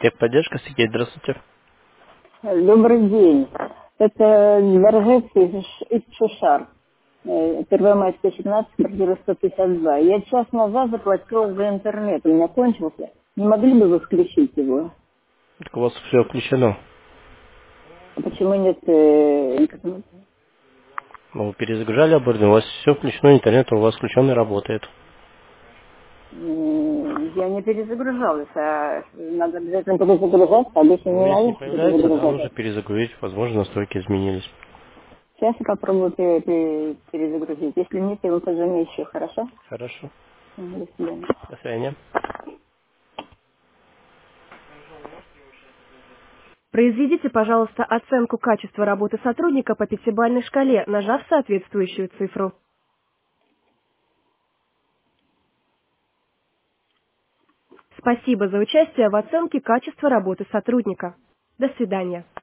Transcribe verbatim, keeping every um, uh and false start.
Техподдержка, Сергей, здравствуйте. Добрый день. Это Дворжец из, из Шушар. Э, Первомайская, семнадцать, квартира сто пятьдесят два. Я час назад заплатила за интернет. У меня кончился. Не могли бы вы включить его? Так у вас все включено. А почему нет э, интернета? Ну, вы перезагружали оборудование, у вас все включено, интернет у вас включен и работает. М, Я не перезагружалась, а надо обязательно перезагружаться, обычно Ну, не если не надо появляется, да, нужно перезагружаться. перезагрузить. Возможно, настройки изменились. Сейчас я попробую пере- пере- перезагрузить. Если нет, я вам позвоню еще, хорошо? Хорошо. М, До свидания. До свидания. Произведите, пожалуйста, оценку качества работы сотрудника по пятибалльной шкале, нажав соответствующую цифру. Спасибо за участие в оценке качества работы сотрудника. До свидания.